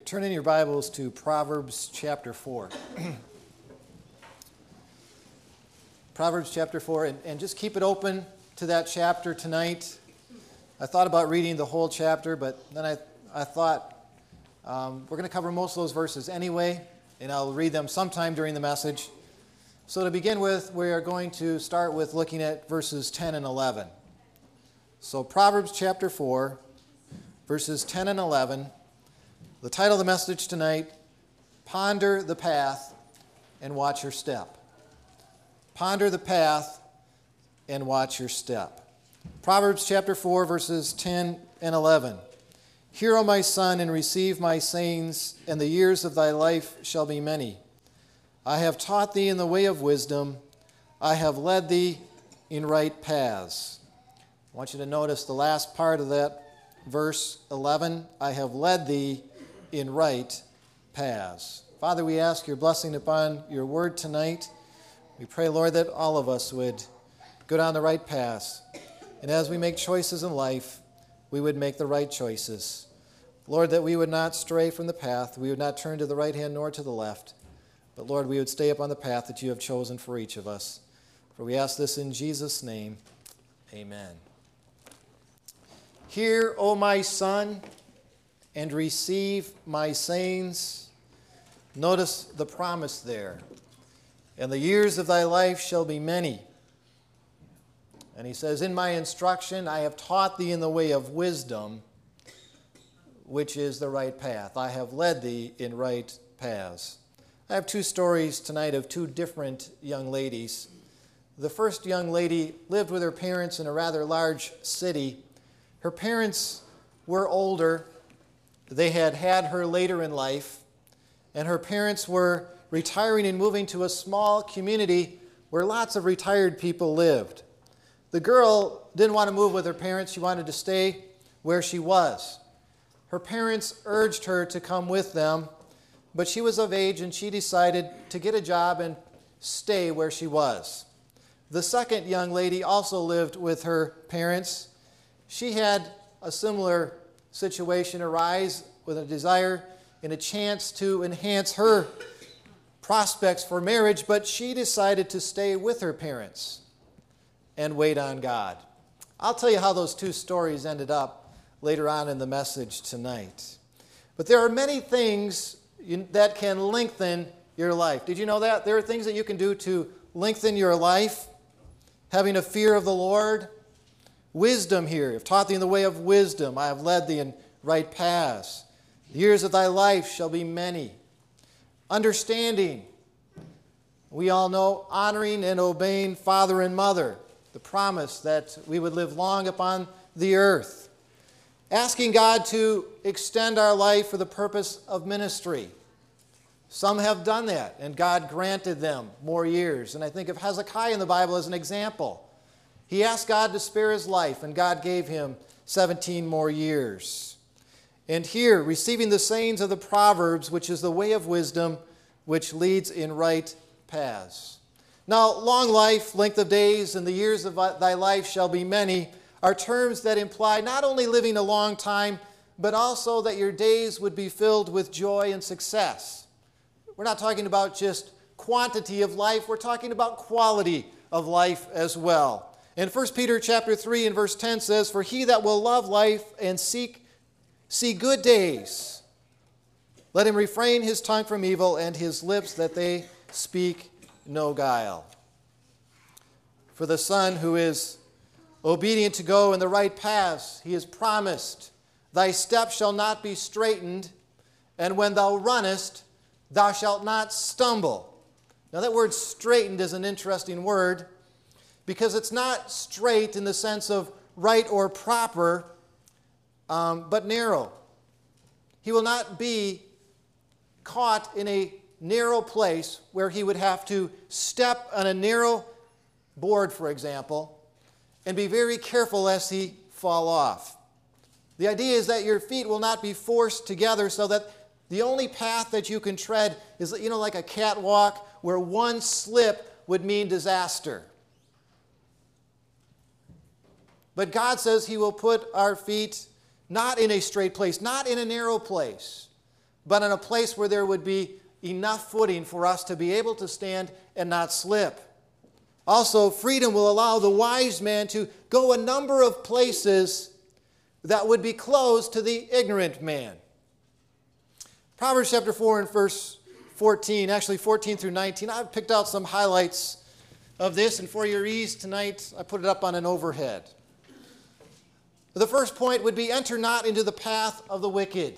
Turn in your Bibles to Proverbs chapter 4. Proverbs chapter 4, and just keep it open to that chapter tonight. I thought about reading the whole chapter, but then I thought we're going to cover most of those verses anyway, and I'll read them sometime during the message. So to begin with, we are going to start with looking at verses 10 and 11. So Proverbs chapter 4, verses 10 and 11. The title of the message tonight, Ponder the Path and Watch Your Step. Ponder the path and watch your step. Proverbs chapter 4, verses 10 and 11. Hear, O my son, and receive my sayings, and the years of thy life shall be many. I have taught thee in the way of wisdom. I have led thee in right paths. I want you to notice the last part of that verse 11. I have led thee in right paths. Father, we ask your blessing upon your word tonight. We pray, Lord, that all of us would go down the right paths. And as we make choices in life, we would make the right choices. Lord, that we would not stray from the path. We would not turn to the right hand nor to the left. But Lord, we would stay upon the path that you have chosen for each of us. For we ask this in Jesus' name. Amen. Hear, O my son, and receive my sayings. Notice the promise there. And the years of thy life shall be many. And he says, in my instruction I have taught thee in the way of wisdom, which is the right path. I have led thee in right paths. I have two stories tonight of two different young ladies. The first young lady lived with her parents in a rather large city. Her parents were older. They had had her later in life, and her parents were retiring and moving to a small community where lots of retired people lived. The girl didn't want to move with her parents. She wanted to stay where she was. Her parents urged her to come with them, but she was of age and she decided to get a job and stay where she was. The second young lady also lived with her parents. She had a similar situation arise with a desire and a chance to enhance her prospects for marriage, but she decided to stay with her parents and wait on God. I'll tell you how those two stories ended up later on in the message tonight. But there are many things that can lengthen your life. Did you know that? There are things that you can do to lengthen your life. Having a fear of the Lord. Wisdom here. I've taught thee in the way of wisdom. I have led thee in right paths. The years of thy life shall be many. Understanding. We all know honoring and obeying father and mother. The promise that we would live long upon the earth. Asking God to extend our life for the purpose of ministry. Some have done that, and God granted them more years. And I think of Hezekiah in the Bible as an example. He asked God to spare his life, and God gave him 17 more years. And here, receiving the sayings of the Proverbs, which is the way of wisdom, which leads in right paths. Now, long life, length of days, and the years of thy life shall be many, are terms that imply not only living a long time, but also that your days would be filled with joy and success. We're not talking about just quantity of life, we're talking about quality of life as well. And 1 Peter chapter 3 and verse 10 says, for he that will love life and see good days, let him refrain his tongue from evil and his lips that they speak no guile. For the son who is obedient to go in the right paths, he is promised, thy steps shall not be straitened, and when thou runnest, thou shalt not stumble. Now that word straitened is an interesting word, because it's not straight in the sense of right or proper, but narrow. He will not be caught in a narrow place where he would have to step on a narrow board, for example, and be very careful lest he fall off. The idea is that your feet will not be forced together so that the only path that you can tread is, like a catwalk where one slip would mean disaster. But God says he will put our feet not in a straight place, not in a narrow place, but in a place where there would be enough footing for us to be able to stand and not slip. Also, freedom will allow the wise man to go a number of places that would be closed to the ignorant man. Proverbs chapter 4 and verse 14, actually 14 through 19, I've picked out some highlights of this, and for your ease tonight, I put it up on an overhead. The first point would be, enter not into the path of the wicked.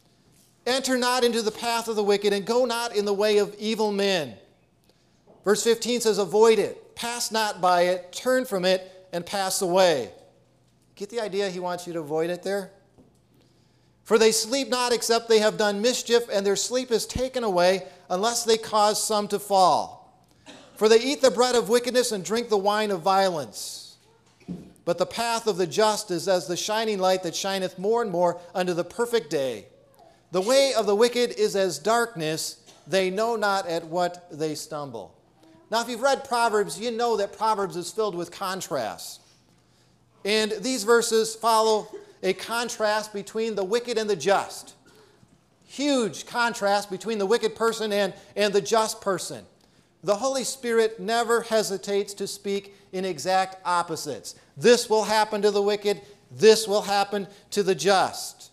Enter not into the path of the wicked, and go not in the way of evil men. Verse 15 says, avoid it, pass not by it, turn from it, and pass away. Get the idea he wants you to avoid it there? For they sleep not except they have done mischief, and their sleep is taken away unless they cause some to fall. For they eat the bread of wickedness and drink the wine of violence. But the path of the just is as the shining light that shineth more and more unto the perfect day. The way of the wicked is as darkness, they know not at what they stumble. Now, if you've read Proverbs, you know that Proverbs is filled with contrasts. And these verses follow a contrast between the wicked and the just. Huge contrast between the wicked person and the just person. The Holy Spirit never hesitates to speak in exact opposites. This will happen to the wicked, this will happen to the just.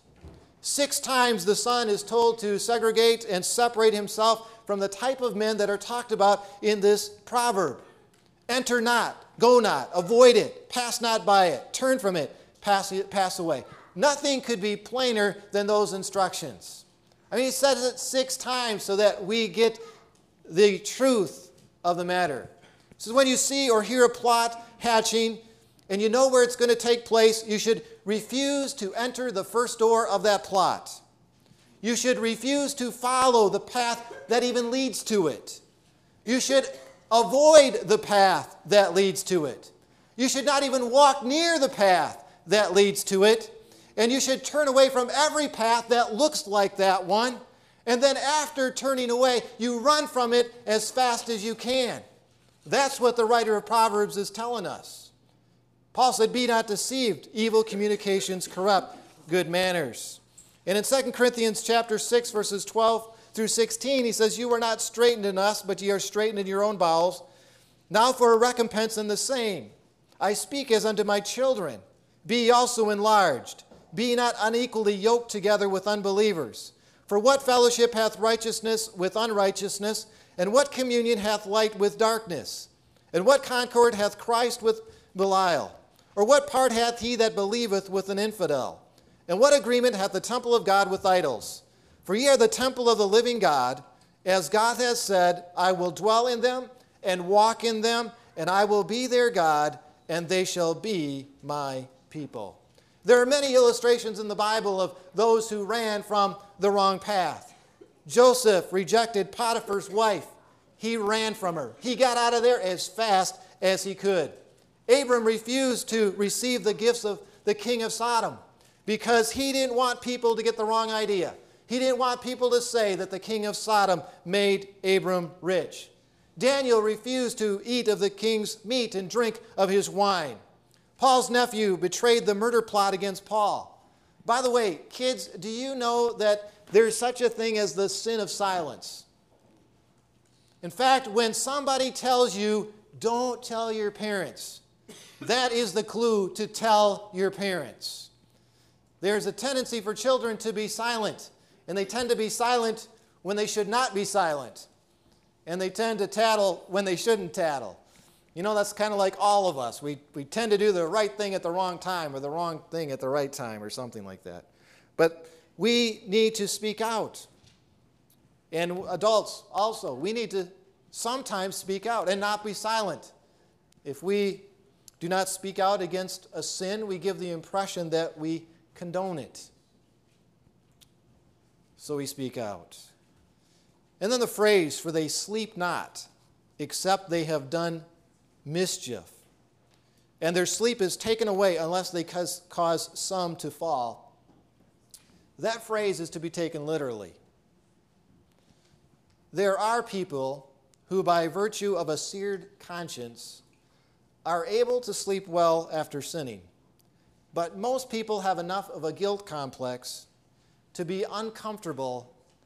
6 times the Son is told to segregate and separate himself from the type of men that are talked about in this proverb. Enter not, go not, avoid it, pass not by it, turn from it, pass away. Nothing could be plainer than those instructions. I mean, he says it 6 times so that we get the truth of the matter. So when you see or hear a plot hatching and you know where it's going to take place, you should refuse to enter the first door of that plot. You should refuse to follow the path that even leads to it. You should avoid the path that leads to it. You should not even walk near the path that leads to it. And you should turn away from every path that looks like that one. And then after turning away, you run from it as fast as you can. That's what the writer of Proverbs is telling us. Paul said, be not deceived. Evil communications corrupt good manners. And in 2 Corinthians chapter 6, verses 12 through 16, he says, you are not straitened in us, but ye are straitened in your own bowels. Now for a recompense in the same. I speak as unto my children. Be ye also enlarged. Be ye not unequally yoked together with unbelievers. For what fellowship hath righteousness with unrighteousness? And what communion hath light with darkness? And what concord hath Christ with Belial? Or what part hath he that believeth with an infidel? And what agreement hath the temple of God with idols? For ye are the temple of the living God, as God has said, I will dwell in them and walk in them, and I will be their God, and they shall be my people. There are many illustrations in the Bible of those who ran from the wrong path. Joseph rejected Potiphar's wife. He ran from her. He got out of there as fast as he could. Abram refused to receive the gifts of the king of Sodom because he didn't want people to get the wrong idea. He didn't want people to say that the king of Sodom made Abram rich. Daniel refused to eat of the king's meat and drink of his wine. Paul's nephew betrayed the murder plot against Paul. By the way, kids, do you know that there's such a thing as the sin of silence? In fact, when somebody tells you, don't tell your parents, that is the clue to tell your parents. There's a tendency for children to be silent, and they tend to be silent when they should not be silent. And they tend to tattle when they shouldn't tattle. You know, that's kind of like all of us. We tend to do the right thing at the wrong time or the wrong thing at the right time or something like that. But we need to speak out. And adults also, we need to sometimes speak out and not be silent. If we do not speak out against a sin, we give the impression that we condone it. So we speak out. And then the phrase, for they sleep not, except they have done mischief. And their sleep is taken away unless they cause some to fall. That phrase is to be taken literally. There are people who, by virtue of a seared conscience, are able to sleep well after sinning. But most people have enough of a guilt complex to be uncomfortable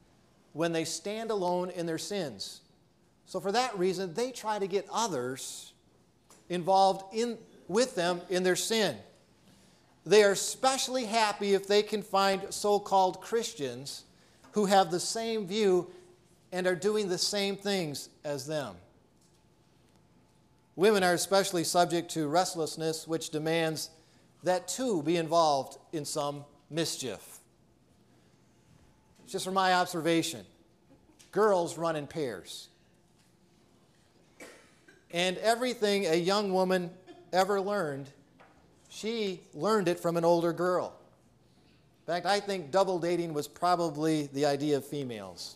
when they stand alone in their sins. So for that reason, they try to get others involved with them in their sin. They are especially happy if they can find so-called Christians who have the same view and are doing the same things as them. Women are especially subject to restlessness, which demands that too be involved in some mischief. Just from my observation, girls run in pairs. And everything a young woman ever learned, she learned it from an older girl. In fact, I think double dating was probably the idea of females.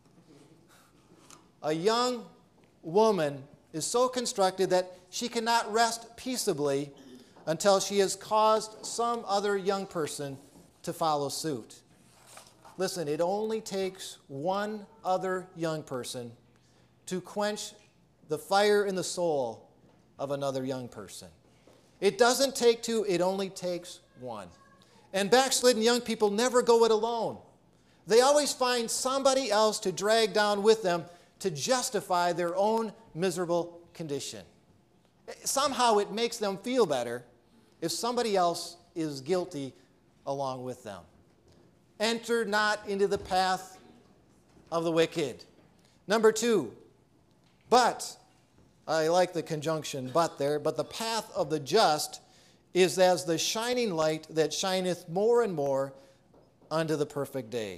A young woman is so constructed that she cannot rest peaceably until she has caused some other young person to follow suit. Listen, it only takes one other young person to quench the fire in the soul of another young person. It doesn't take two, it only takes one. And backslidden young people never go it alone. They always find somebody else to drag down with them to justify their own miserable condition. Somehow it makes them feel better if somebody else is guilty along with them. Enter not into the path of the wicked. Number 2, but, I like the conjunction but there, but the path of the just is as the shining light that shineth more and more unto the perfect day.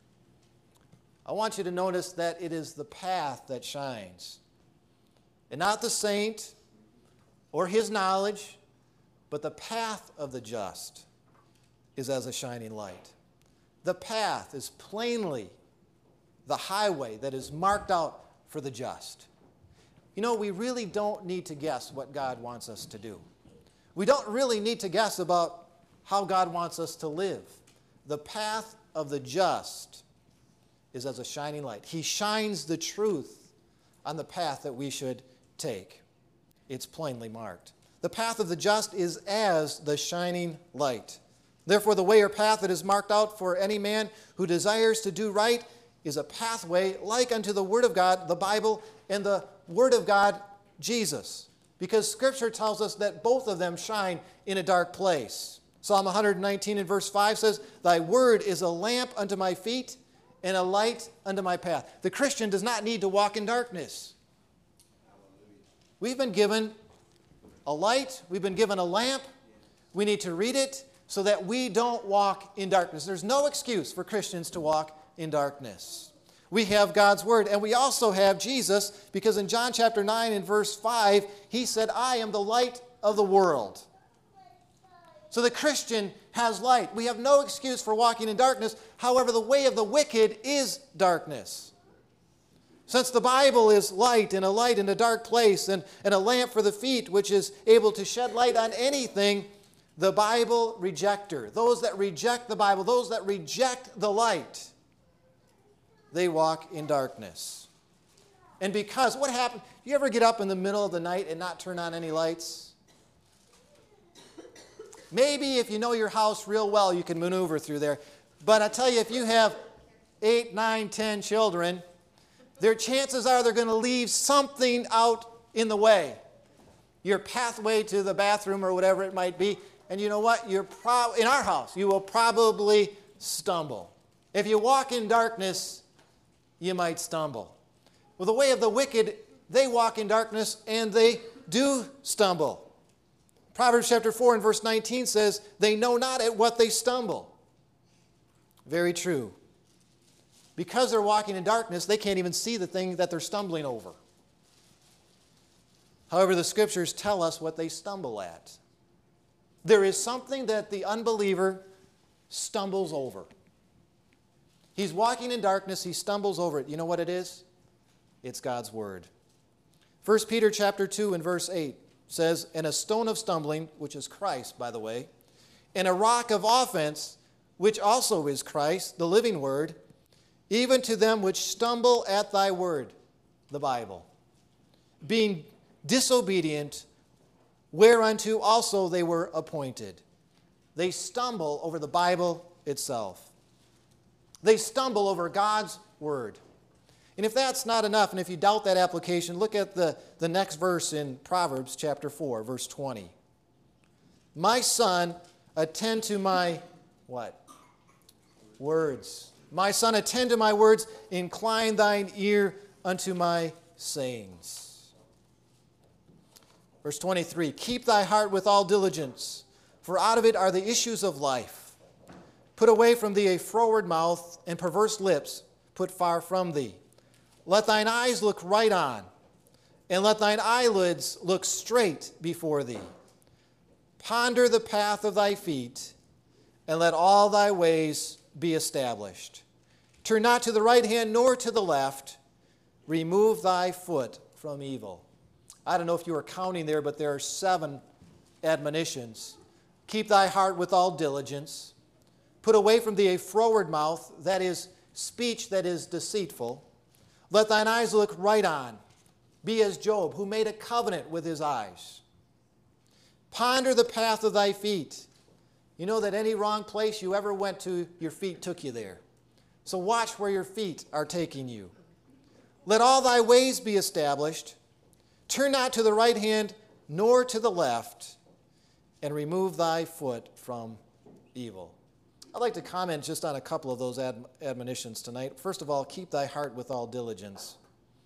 I want you to notice that it is the path that shines, and not the saint or his knowledge, but the path of the just is as a shining light. The path is plainly the highway that is marked out for the just. You know, we really don't need to guess what God wants us to do. We don't really need to guess about how God wants us to live. The path of the just is as a shining light. He shines the truth on the path that we should take. It's plainly marked. The path of the just is as the shining light. Therefore, the way or path that is marked out for any man who desires to do right is a pathway like unto the Word of God, the Bible, and the Word of God, Jesus. Because Scripture tells us that both of them shine in a dark place. Psalm 119 and verse 5 says, Thy word is a lamp unto my feet and a light unto my path. The Christian does not need to walk in darkness. We've been given a light. We've been given a lamp. We need to read it so that we don't walk in darkness. There's no excuse for Christians to walk in darkness. We have God's Word, and we also have Jesus, because in John chapter 9 and verse 5, he said, I am the light of the world. So the Christian has light. We have no excuse for walking in darkness. However, the way of the wicked is darkness. Since the Bible is light and a light in a dark place and a lamp for the feet, which is able to shed light on anything, the Bible rejecter, those that reject the Bible, those that reject the light, they walk in darkness. And because, what happened? Do you ever get up in the middle of the night and not turn on any lights? Maybe if you know your house real well, you can maneuver through there. But I tell you, if you have 8, 9, 10 children, their chances are they're going to leave something out in the way. Your pathway to the bathroom or whatever it might be. And you know what? In our house, you will probably stumble. If you walk in darkness, you might stumble. Well, the way of the wicked, they walk in darkness and they do stumble. Proverbs chapter 4 and verse 19 says, they know not at what they stumble. Very true. Because they're walking in darkness, they can't even see the thing that they're stumbling over. However, the Scriptures tell us what they stumble at. There is something that the unbeliever stumbles over. He's walking in darkness, he stumbles over it. You know what it is? It's God's Word. 1 Peter chapter 2 and verse 8 says, and a stone of stumbling, which is Christ, by the way, and a rock of offense, which also is Christ, the living Word, even to them which stumble at thy word, the Bible, being disobedient, whereunto also they were appointed. They stumble over the Bible itself. They stumble over God's word. And if that's not enough, and if you doubt that application, look at the next verse in Proverbs chapter 4, verse 20. My son, attend to my, what? Words. My son, attend to my words, incline thine ear unto my sayings. Verse 23, keep thy heart with all diligence, for out of it are the issues of life. Put away from thee a froward mouth, and perverse lips put far from thee. Let thine eyes look right on, and let thine eyelids look straight before thee. Ponder the path of thy feet, and let all thy ways be established. Turn not to the right hand nor to the left. Remove thy foot from evil. I don't know if you were counting there, but there are 7 admonitions. Keep thy heart with all diligence. Put away from thee a froward mouth, that is, speech that is deceitful. Let thine eyes look right on. Be as Job, who made a covenant with his eyes. Ponder the path of thy feet. You know that any wrong place you ever went to, your feet took you there. So watch where your feet are taking you. Let all thy ways be established. Turn not to the right hand nor to the left, and remove thy foot from evil. I'd like to comment just on a couple of those admonitions tonight. First of all, keep thy heart with all diligence.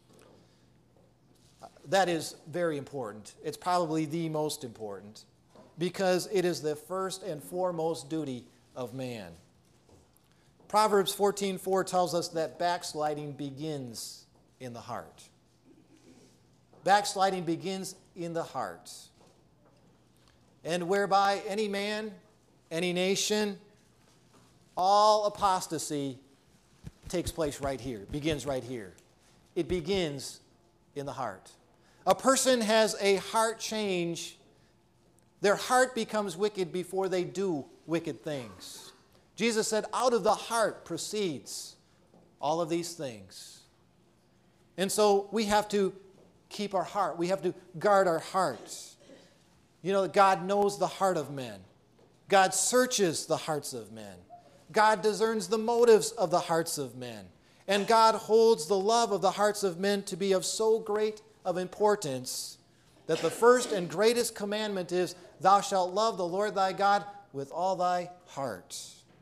That is very important. It's probably the most important because it is the first and foremost duty of man. Proverbs 14:4 tells us that backsliding begins in the heart. Backsliding begins in the heart. And whereby any man, any nation, all apostasy takes place right here, begins right here. It begins in the heart. A person has a heart change. Their heart becomes wicked before they do wicked things. Jesus said, out of the heart proceeds all of these things. And so we have to keep our heart. We have to guard our hearts. You know, God knows the heart of men. God searches the hearts of men. God discerns the motives of the hearts of men. And God holds the love of the hearts of men to be of so great of importance that the first and greatest commandment is, thou shalt love the Lord thy God with all thy heart.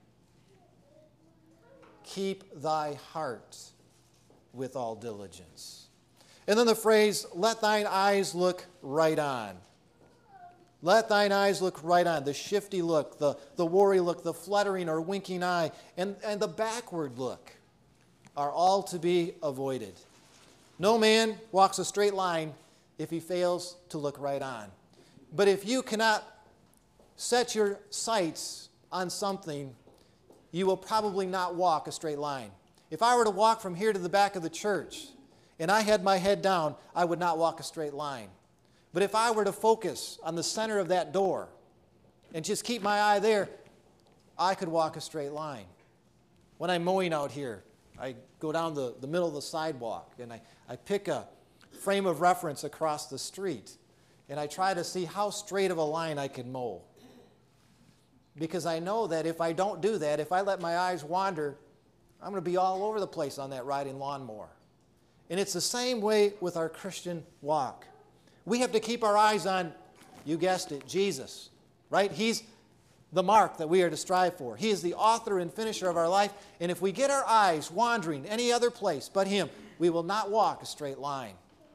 Keep thy heart with all diligence. And then the phrase, let thine eyes look right on. Let thine eyes look right on. The shifty look, the worry look, the fluttering or winking eye, and the backward look are all to be avoided. No man walks a straight line if he fails to look right on. But if you cannot set your sights on something, you will probably not walk a straight line. If I were to walk from here to the back of the church and I had my head down, I would not walk a straight line. But if I were to focus on the center of that door and just keep my eye there, I could walk a straight line. When I'm mowing out here, I go down the middle of the sidewalk and I pick a frame of reference across the street and I try to see how straight of a line I can mow. Because I know that if I don't do that, if I let my eyes wander, I'm going to be all over the place on that riding lawnmower. And it's the same way with our Christian walk. We have to keep our eyes on, you guessed it, Jesus, right? He's the mark that we are to strive for. He is the author and finisher of our life. And if we get our eyes wandering any other place but Him, we will not walk a straight line.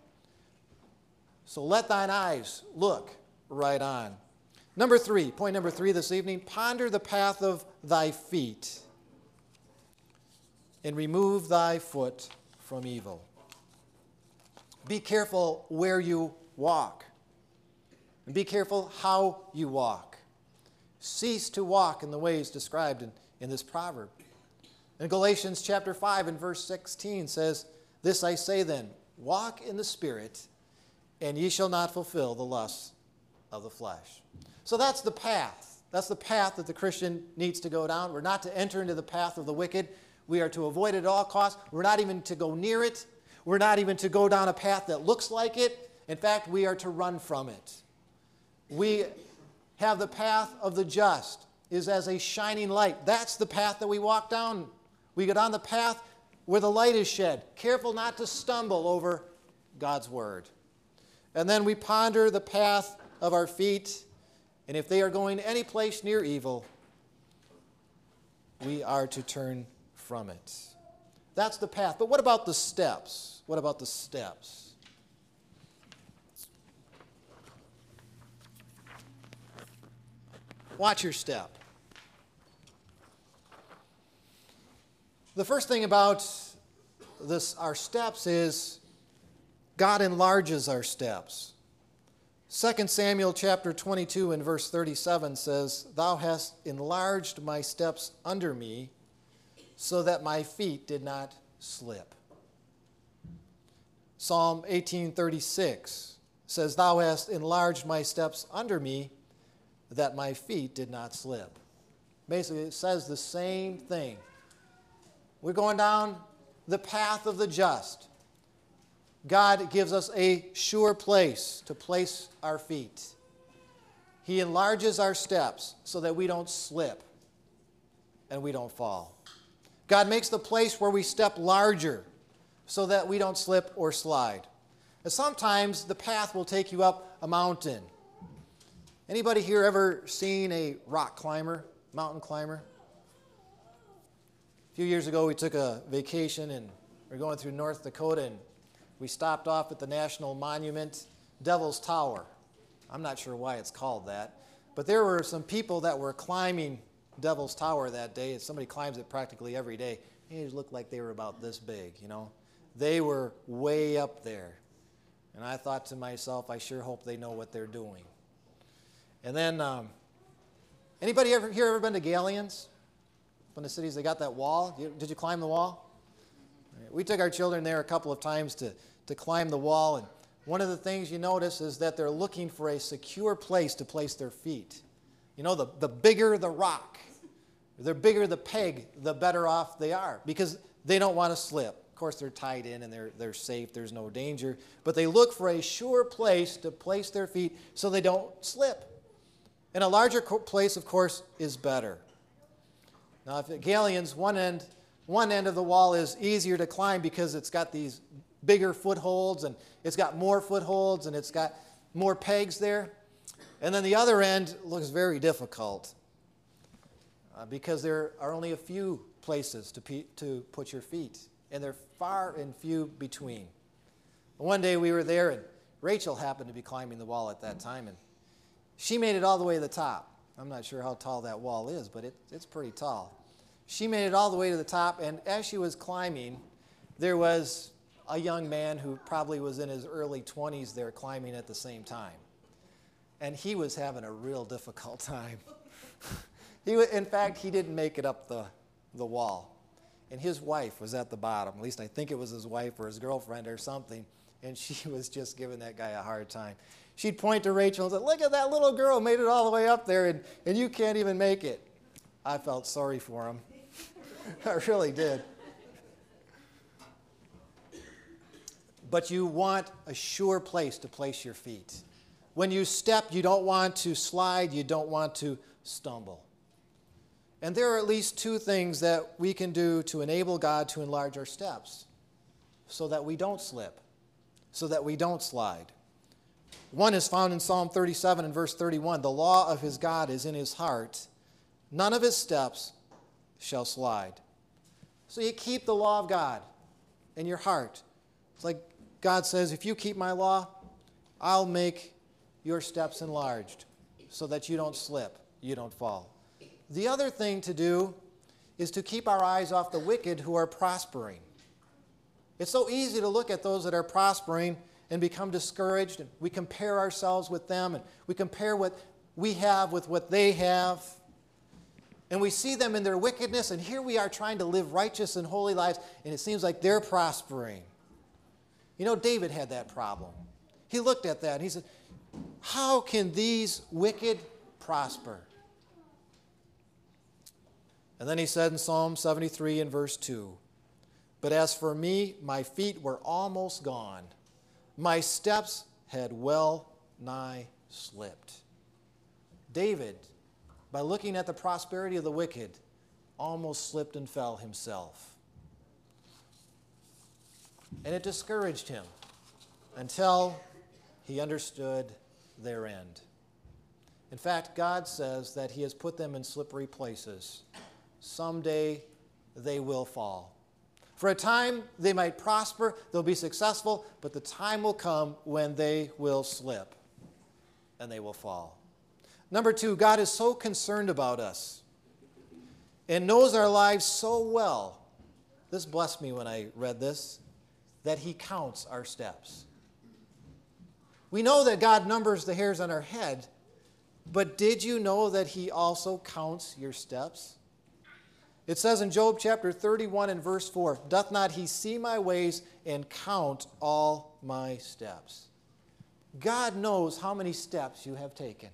So let thine eyes look right on. Point number 3 this evening, ponder the path of thy feet and remove thy foot from evil. Be careful where you walk. And be careful how you walk. Cease to walk in the ways described in this proverb. And Galatians chapter 5 and verse 16 says, this I say then, walk in the Spirit, and ye shall not fulfill the lusts of the flesh. So that's the path. That's the path that the Christian needs to go down. We're not to enter into the path of the wicked. We are to avoid it at all costs. We're not even to go near it. We're not even to go down a path that looks like it. In fact, we are to run from it. We have the path of the just is as a shining light. That's the path that we walk down. We go down the path where the light is shed, careful not to stumble over God's word. And then we ponder the path of our feet, and if they are going any place near evil, we are to turn from it. That's the path. But what about the steps? What about the steps? Watch your step. The first thing about our steps is God enlarges our steps. 2 Samuel chapter 22 and verse 37 says, "Thou hast enlarged my steps under me, so that my feet did not slip." Psalm 18:36 says, "Thou hast enlarged my steps under me, that my feet did not slip." Basically, it says the same thing. We're going down the path of the just. God gives us a sure place to place our feet. He enlarges our steps so that we don't slip and we don't fall. God makes the place where we step larger so that we don't slip or slide. And sometimes the path will take you up a mountain. Anybody here ever seen a rock climber, mountain climber? A few years ago we took a vacation and we were going through North Dakota, and we stopped off at the National Monument, Devil's Tower. I'm not sure why it's called that, but there were some people that were climbing Devil's Tower that day. Somebody climbs it practically every day. They looked like they were about this big, you know. They were way up there. And I thought to myself, I sure hope they know what they're doing. And then, anybody here ever been to Galleons? Up in the cities, they got that wall. Did you climb the wall? We took our children there a couple of times to climb the wall, and one of the things you notice is that they're looking for a secure place to place their feet. You know, the bigger the rock, the bigger the peg, the better off they are, because they don't want to slip. Of course, they're tied in and they're safe. There's no danger. But they look for a sure place to place their feet so they don't slip. And a larger place, of course, is better. Now, if at Galleons, one end of the wall is easier to climb because it's got these bigger footholds, and it's got more footholds, and it's got more pegs there. And then the other end looks very difficult because there are only a few places to put your feet, and they're far and few between. One day we were there, and Rachel happened to be climbing the wall at that time, and she made it all the way to the top. I'm not sure how tall that wall is, but it's pretty tall. She made it all the way to the top, and as she was climbing, there was a young man who probably was in his early 20s there climbing at the same time. And he was having a real difficult time. In fact, he didn't make it up the wall. And his wife was at the bottom. At least I think it was his wife or his girlfriend or something. And she was just giving that guy a hard time. She'd point to Rachel and say, "Look at that little girl, made it all the way up there, and you can't even make it." I felt sorry for him. I really did. But you want a sure place to place your feet. When you step, you don't want to slide, you don't want to stumble. And there are at least two things that we can do to enable God to enlarge our steps so that we don't slip, so that we don't slide. One is found in Psalm 37 and verse 31. "The law of his God is in his heart. None of his steps shall slide." So you keep the law of God in your heart. It's like God says, if you keep my law, I'll make your steps enlarged so that you don't slip, you don't fall. The other thing to do is to keep our eyes off the wicked who are prospering. It's so easy to look at those that are prospering and become discouraged, and we compare ourselves with them, and we compare what we have with what they have, and we see them in their wickedness, and here we are trying to live righteous and holy lives, and it seems like they're prospering. You know, David had that problem. He looked at that and he said, how can these wicked prosper? And then he said in Psalm 73 and verse 2, "But as for me, my feet were almost gone. My steps had well nigh slipped." David, by looking at the prosperity of the wicked, almost slipped and fell himself. And it discouraged him until he understood their end. In fact, God says that he has put them in slippery places. Someday they will fall. For a time they might prosper, they'll be successful, but the time will come when they will slip and they will fall. Number two, God is so concerned about us and knows our lives so well. This blessed me when I read this, that he counts our steps. We know that God numbers the hairs on our head, but did you know that he also counts your steps? It says in Job chapter 31 and verse 4, "Doth not he see my ways and count all my steps?" God knows how many steps you have taken.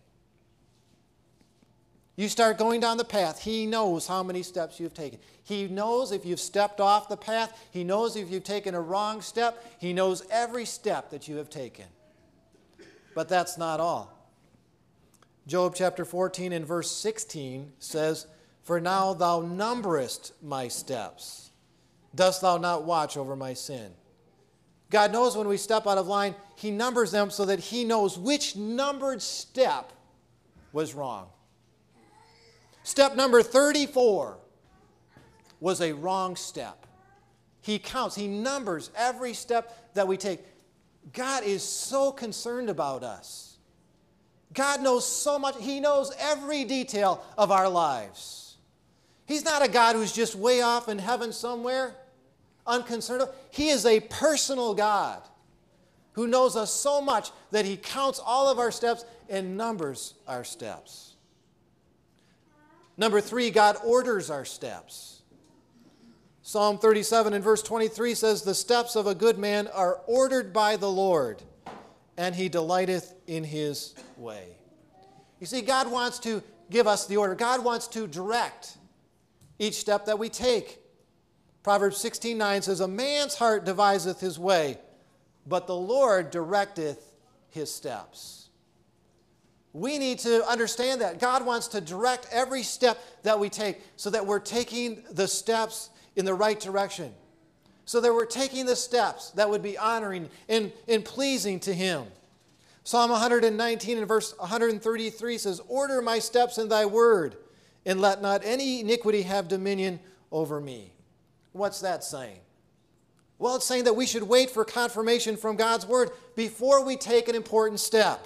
You start going down the path, he knows how many steps you've taken. He knows if you've stepped off the path. He knows if you've taken a wrong step. He knows every step that you have taken. But that's not all. Job chapter 14 and verse 16 says, "For now thou numberest my steps. Dost thou not watch over my sin?" God knows when we step out of line, he numbers them so that he knows which numbered step was wrong. Step number 34 was a wrong step. He counts, he numbers every step that we take. God is so concerned about us. God knows so much. He knows every detail of our lives. He's not a God who's just way off in heaven somewhere, unconcerned. He is a personal God who knows us so much that he counts all of our steps and numbers our steps. Number three, God orders our steps. Psalm 37 and verse 23 says, "The steps of a good man are ordered by the Lord, and he delighteth in his way." You see, God wants to give us the order. God wants to direct each step that we take. Proverbs 16:9 says, "A man's heart deviseth his way, but the Lord directeth his steps." We need to understand that. God wants to direct every step that we take so that we're taking the steps in the right direction. So that we're taking the steps that would be honoring and pleasing to him. Psalm 119 and verse 133 says, "Order my steps in thy word, and let not any iniquity have dominion over me." What's that saying? Well, it's saying that we should wait for confirmation from God's word before we take an important step.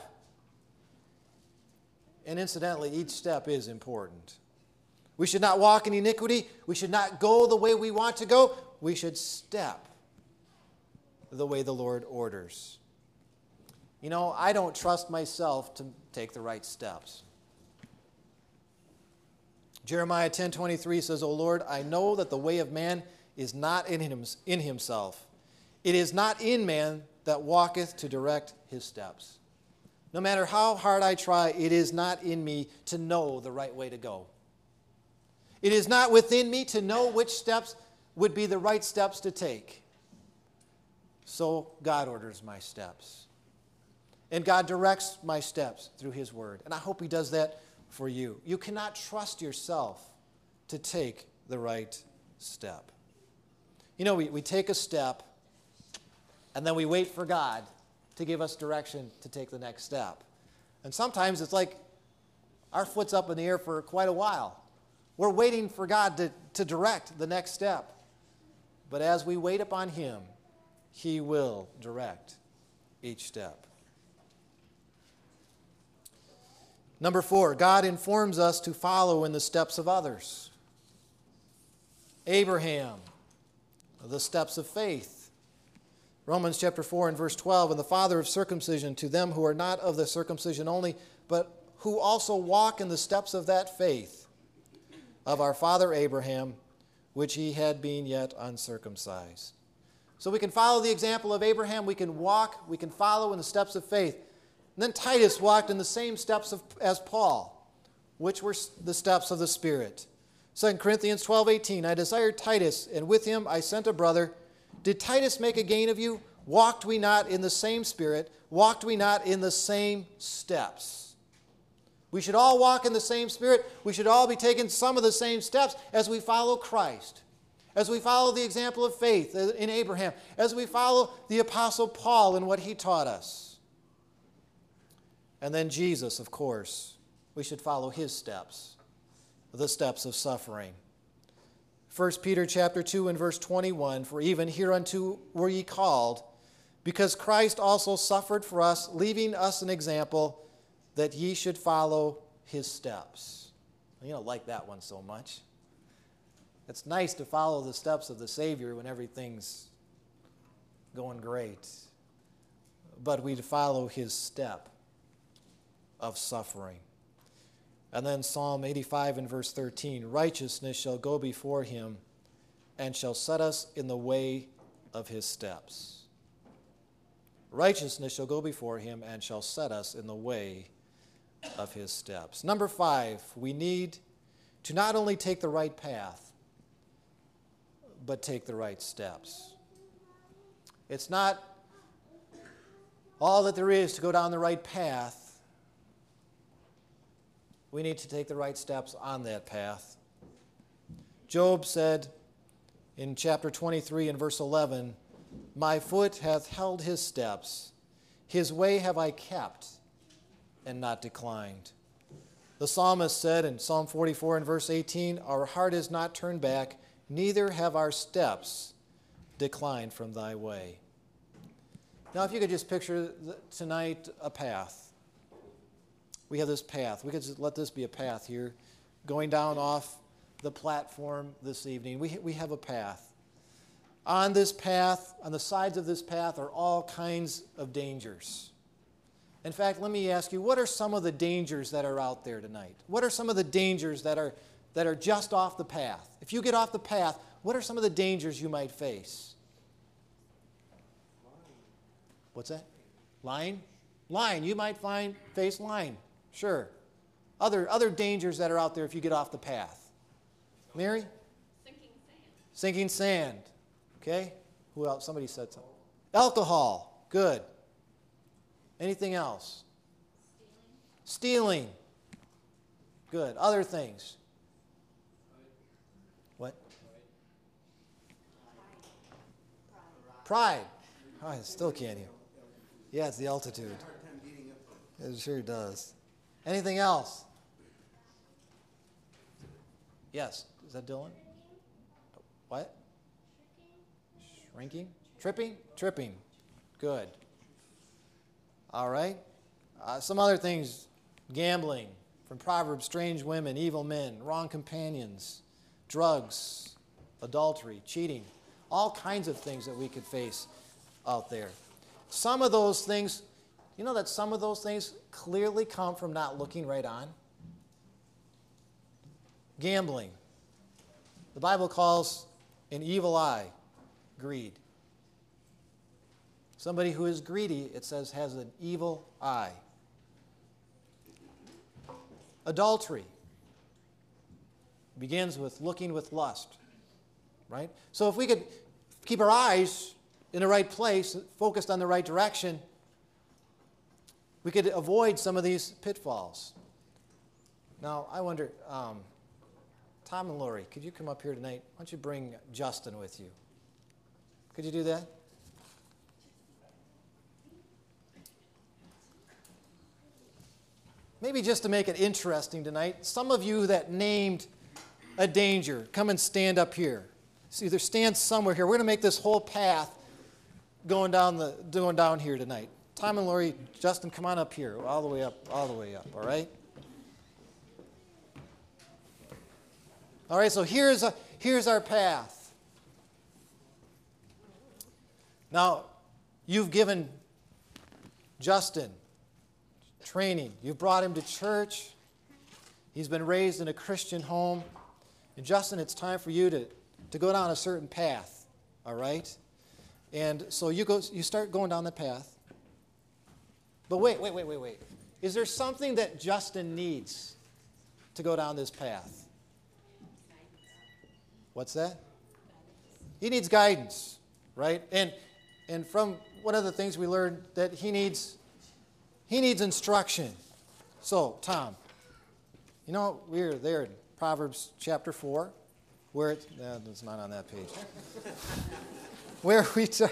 And incidentally, each step is important. We should not walk in iniquity. We should not go the way we want to go. We should step the way the Lord orders. You know, I don't trust myself to take the right steps. Jeremiah 10:23 says, "O Lord, I know that the way of man is not in himself. It is not in man that walketh to direct his steps." No matter how hard I try, it is not in me to know the right way to go. It is not within me to know which steps would be the right steps to take. So God orders my steps. And God directs my steps through his word. And I hope he does that for you. You cannot trust yourself to take the right step. You know, we take a step, and then we wait for God to give us direction to take the next step. And sometimes it's like our foot's up in the air for quite a while. We're waiting for God to direct the next step. But as we wait upon him, he will direct each step. Number 4, God informs us to follow in the steps of others. Abraham, the steps of faith. Romans chapter 4 and verse 12, "And the father of circumcision to them who are not of the circumcision only, but who also walk in the steps of that faith of our father Abraham, which he had been yet uncircumcised." So we can follow the example of Abraham. We can follow in the steps of faith. And then Titus walked in the same steps as Paul, which were the steps of the Spirit. 2 Corinthians 12:18, "I desired Titus, and with him I sent a brother. Did Titus make a gain of you? Walked we not in the same spirit? Walked we not in the same steps?" We should all walk in the same spirit. We should all be taking some of the same steps as we follow Christ, as we follow the example of faith in Abraham, as we follow the Apostle Paul and what he taught us. And then Jesus, of course, we should follow his steps, the steps of suffering. 1 Peter chapter 2 and verse 21, for even hereunto were ye called, because Christ also suffered for us, leaving us an example that ye should follow his steps. You don't like that one so much. It's nice to follow the steps of the Savior when everything's going great. But we follow his step of suffering. And then Psalm 85 and verse 13, righteousness shall go before him and shall set us in the way of his steps. Righteousness shall go before him and shall set us in the way of his steps. Number 5, we need to not only take the right path, but take the right steps. It's not all that there is to go down the right path. We need to take the right steps on that path. Job said in chapter 23 and verse 11, my foot hath held his steps, his way have I kept and not declined. The psalmist said in Psalm 44 and verse 18, our heart is not turned back, neither have our steps declined from thy way. Now, if you could just picture tonight a path. We have this path. We could just let this be a path here, going down off the platform this evening. We have a path. On this path, on the sides of this path, are all kinds of dangers. In fact, let me ask you, what are some of the dangers that are out there tonight? What are some of the dangers that are just off the path? If you get off the path, what are some of the dangers you might face? What's that? Lying? Lying. You might face lying. Sure. Other dangers that are out there if you get off the path. Mary? Sinking sand. Sinking sand. Okay. Who else? Somebody said something. Alcohol. Good. Anything else? Stealing. Good. Other things. What? Pride. Oh, I still can't hear. Yeah, it's the altitude. It sure does. Anything else? Yes. Is that Dylan? What? Shrinking? Tripping? Tripping. Good. All right. Some other things. Gambling. From Proverbs, strange women, evil men, wrong companions, drugs, adultery, cheating. All kinds of things that we could face out there. Some of those things, you know that some of those things clearly come from not looking right on? Gambling. The Bible calls an evil eye greed. Somebody who is greedy, it says, has an evil eye. Adultery begins with looking with lust, right? So if we could keep our eyes in the right place, focused on the right direction, we could avoid some of these pitfalls. Now, I wonder, Tom and Lori, could you come up here tonight? Why don't you bring Justin with you? Could you do that? Maybe just to make it interesting tonight, some of you that named a danger, come and stand up here. So either stand somewhere here. We're going to make this whole path going down here tonight. Tom and Lori, Justin, come on up here, all the way up, all right? All right, so here's our path. Now, you've given Justin training. You've brought him to church. He's been raised in a Christian home. And Justin, it's time for you to go down a certain path, all right? And so you start going down the path. But wait. Is there something that Justin needs to go down this path? What's that? He needs guidance, right? And from one of the things we learned that he needs instruction. So, Tom, You know, we're there in Proverbs chapter 4, where it's not on that page. Where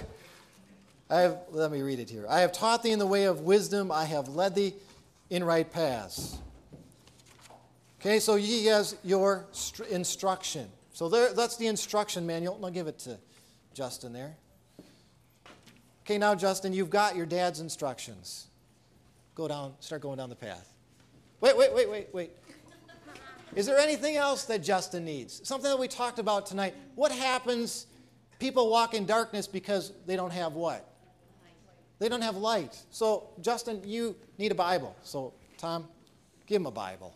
let me read it here. I have taught thee in the way of wisdom, I have led thee in right paths. Okay, so he has your instruction. So that's the instruction manual. I'll give it to Justin there. Okay, now Justin, you've got your dad's instructions. Start going down the path. Wait. Is there anything else that Justin needs? Something that we talked about tonight. What happens? People walk in darkness because they don't have what? They don't have light. So, Justin, you need a Bible. So, Tom, give him a Bible.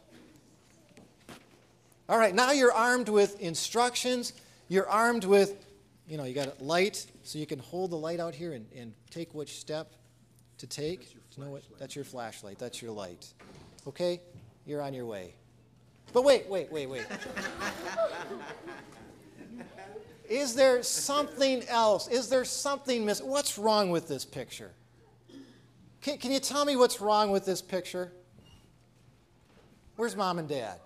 All right, now you're armed with instructions. You're armed with, you got light, so you can hold the light out here and take which step to take. That's your flashlight. That's your light. Okay? You're on your way. But wait. Is there something else? Is there something missing? What's wrong with this picture? Can you tell me what's wrong with this picture? Where's Mom and Dad?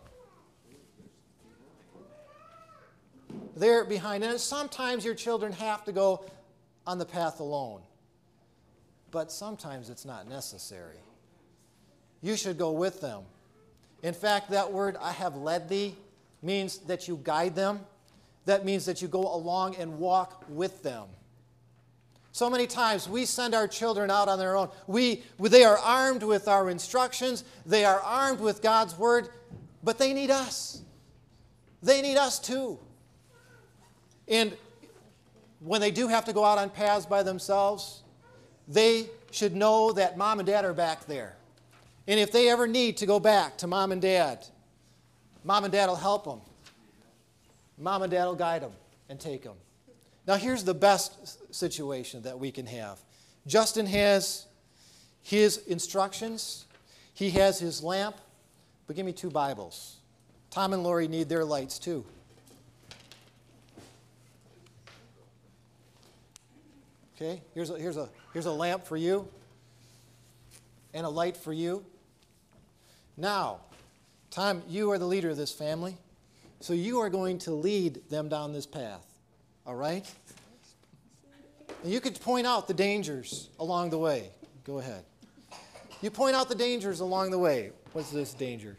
They're behind. And sometimes your children have to go on the path alone. But sometimes it's not necessary. You should go with them. In fact, that word, I have led thee, means that you guide them. That means that you go along and walk with them. So many times we send our children out on their own. They are armed with our instructions. They are armed with God's word, but they need us. They need us too. And when they do have to go out on paths by themselves, they should know that Mom and Dad are back there. And if they ever need to go back to Mom and Dad will help them. Mom and Dad will guide them and take them. Now here's the best situation that we can have. Justin has his instructions. He has his lamp. But give me 2 Bibles. Tom and Lori need their lights too. Okay, here's a lamp for you and a light for you. Now, Tom, you are the leader of this family, so you are going to lead them down this path, all right? And you could point out the dangers along the way. Go ahead. You point out the dangers along the way. What's this danger?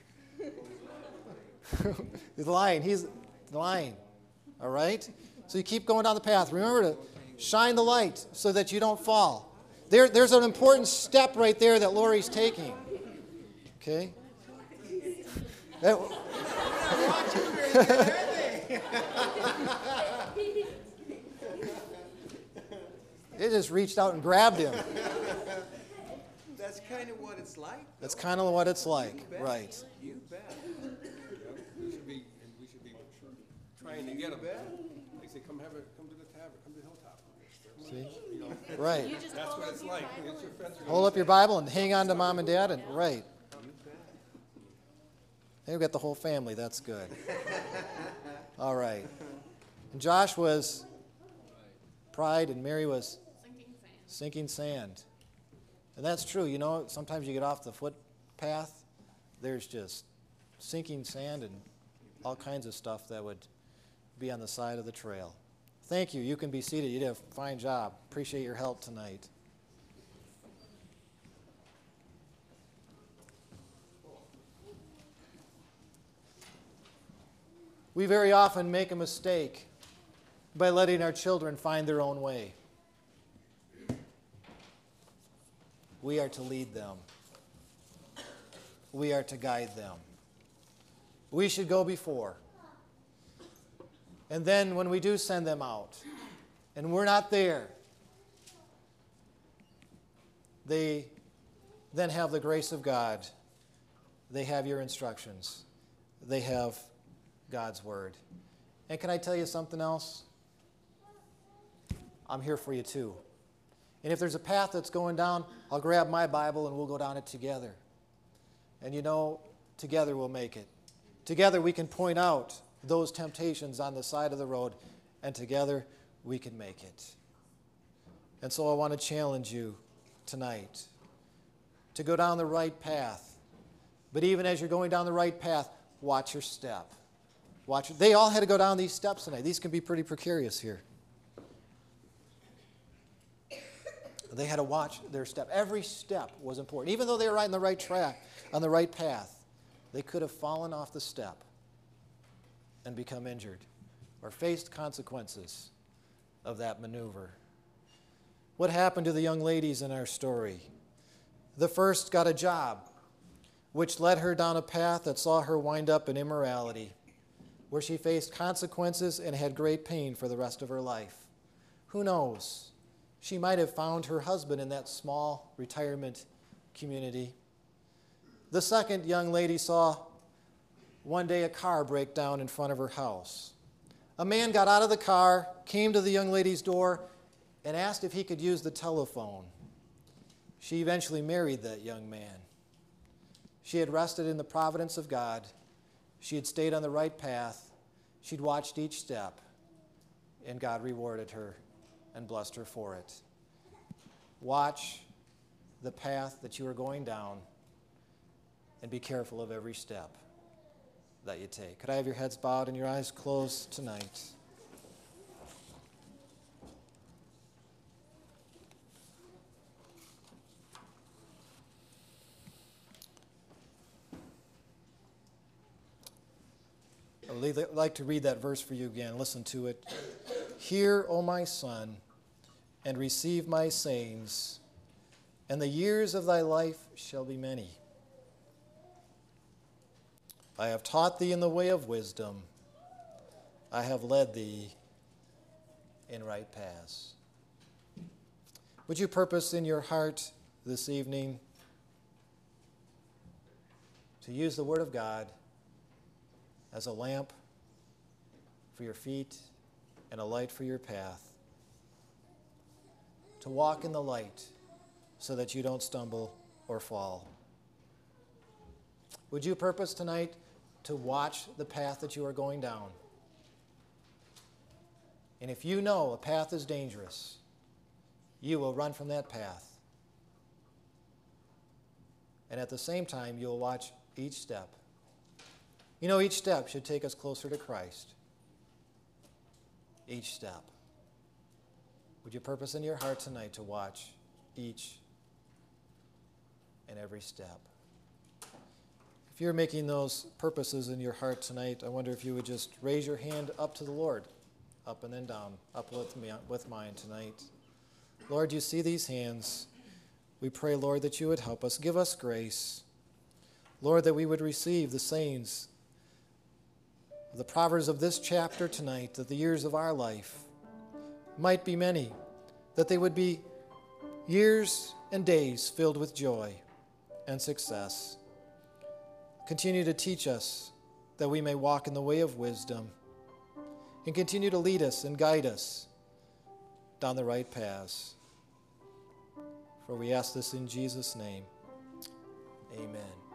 The lion. He's the lion, all right? So you keep going down the path. Remember to shine the light so that you don't fall. There's an important step right there that Lori's taking. Okay? They just reached out and grabbed him. That's kind of what it's like. That's kind of what it's like, right? You bet. We should be trying to get them. They say, come to the tavern, come to the hilltop. See? Right. That's what it's like. It's your friends are Hold up your Bible and hang on to Mom and Dad, and right. They've got the whole family. That's good. All right. And Josh was pride, and Mary was sinking sand. And that's true. You know, sometimes you get off the footpath, there's just sinking sand and all kinds of stuff that would be on the side of the trail. Thank you. You can be seated. You did a fine job. Appreciate your help tonight. We very often make a mistake by letting our children find their own way. We are to lead them. We are to guide them. We should go before. And then when we do send them out, and we're not there, they then have the grace of God. They have your instructions. They have God's word. And can I tell you something else? I'm here for you too. And if there's a path that's going down, I'll grab my Bible and we'll go down it together. And you know, together we'll make it. Together we can point out those temptations on the side of the road, and together we can make it. And so I want to challenge you tonight to go down the right path. But even as you're going down the right path, watch your step. They all had to go down these steps tonight. These can be pretty precarious here. They had to watch their step. Every step was important. Even though they were right on the right track, on the right path, they could have fallen off the step and become injured or faced consequences of that maneuver. What happened to the young ladies in our story? The first got a job, which led her down a path that saw her wind up in immorality, where she faced consequences and had great pain for the rest of her life. Who knows? She might have found her husband in that small retirement community. The second young lady saw one day a car break down in front of her house. A man got out of the car, came to the young lady's door, and asked if he could use the telephone. She eventually married that young man. She had rested in the providence of God. She had stayed on the right path. She'd watched each step, and God rewarded her and blessed her for it. Watch the path that you are going down and be careful of every step that you take. Could I have your heads bowed and your eyes closed tonight? I'd like to read that verse for you again. Listen to it. Hear, O my son, and receive my sayings, and the years of thy life shall be many. I have taught thee in the way of wisdom. I have led thee in right paths. Would you purpose in your heart this evening to use the Word of God as a lamp for your feet and a light for your path, to walk in the light so that you don't stumble or fall? Would you purpose tonight to watch the path that you are going down? And if you know a path is dangerous, you will run from that path. And at the same time, you'll watch each step. You know, each step should take us closer to Christ. Each step. Would you purpose in your heart tonight to watch each and every step? If you're making those purposes in your heart tonight, I wonder if you would just raise your hand up to the Lord, up and then down, up with mine tonight. Lord, you see these hands. We pray, Lord, that you would help us. Give us grace. Lord, that we would receive the sayings, the proverbs of this chapter tonight, that the years of our life might be many, that they would be years and days filled with joy and success. Continue to teach us that we may walk in the way of wisdom, and continue to lead us and guide us down the right paths. For we ask this in Jesus' name. Amen.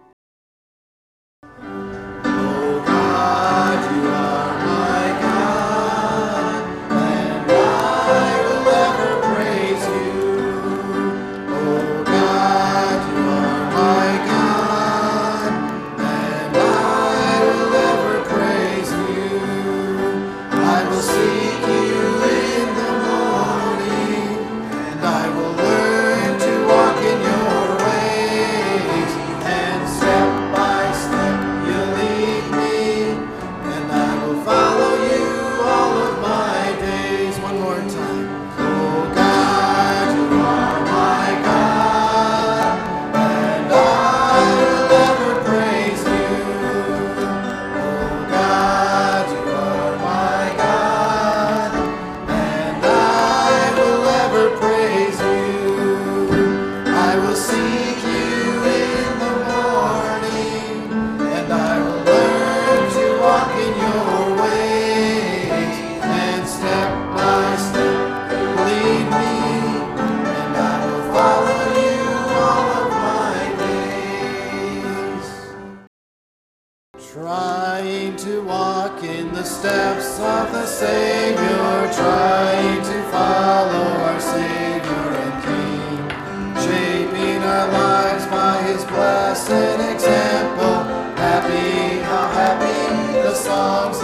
Trying to walk in the steps of the Savior, trying to follow our Savior and King, shaping our lives by His blessed example. Happy, how happy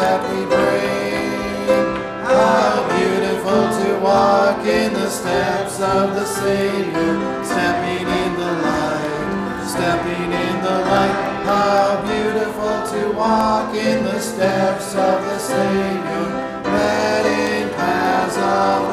that we bring. How beautiful to walk in the steps of the Savior, stepping in the light, stepping in the light. How beautiful to walk in the steps of the Savior, treading paths of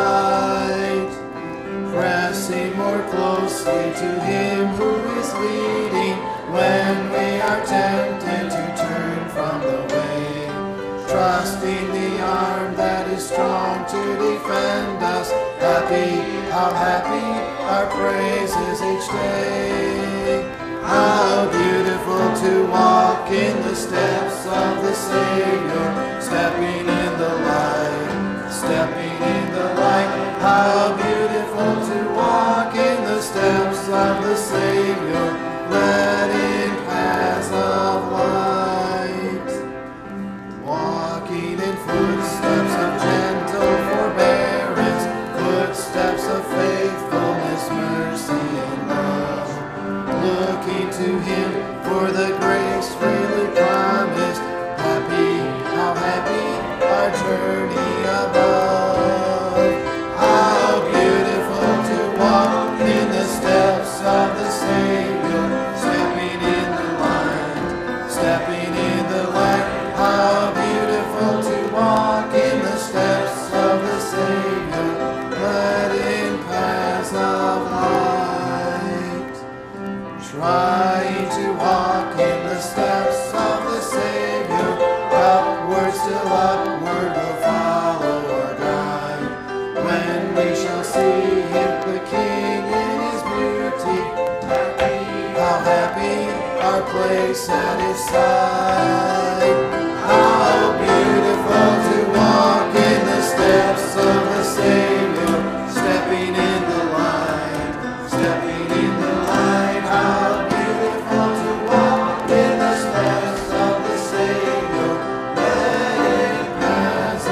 light, pressing more closely to Him who is leading when we are tempted to turn from the way, trusting the arm that is strong to defend us. Happy, how happy our praises each day. How beautiful to walk in the steps of the Savior, stepping in the light, stepping in the light. How beautiful to walk in the steps of the Savior, treading paths of light, walking in footsteps of gentle forbearance, footsteps of faithfulness, mercy, and love, looking to Him for the grace freely promised. Happy, how happy our journey above. How beautiful to walk in the steps of the Savior, stepping in the light, stepping in the light. How beautiful to walk in the steps of the Savior, treading paths of light, trying to walk in the steps of the Savior, upward, still upward will follow our guide, when we shall see Him, the King, in His beauty. Happy, how happy our place at His side. How beautiful to walk in the steps of the Savior, stepping in the light, stepping in the light. How beautiful to walk in the steps of the Savior, treading paths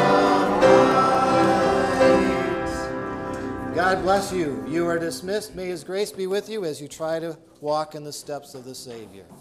of light. God bless you. You are dismissed. May His grace be with you as you try to walk in the steps of the Savior.